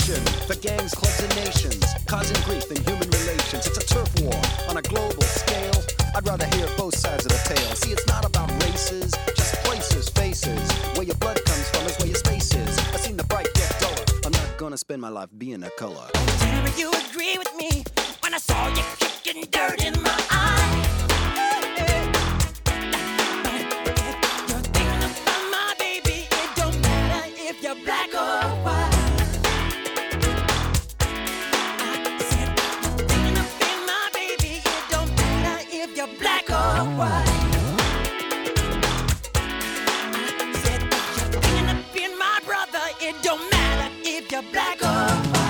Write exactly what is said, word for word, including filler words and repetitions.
fiction for gangs, clubs, and nations, causing grief in human relations. It's a turf war on a global scale. I'd rather hear both sides of the tale. See, it's not about races, just places, faces. Where your blood comes from is where your space is. I've seen the bright get duller. I'm not gonna spend my life being a color. Tell me you agree with me when I saw you kicking dirt in my eye. You're thinking about my baby. It don't matter if you're black or white. I said you're thinking about my baby. It don't matter if you're black or white. I said you're thinking about my brother. It don't matter if you're black or white.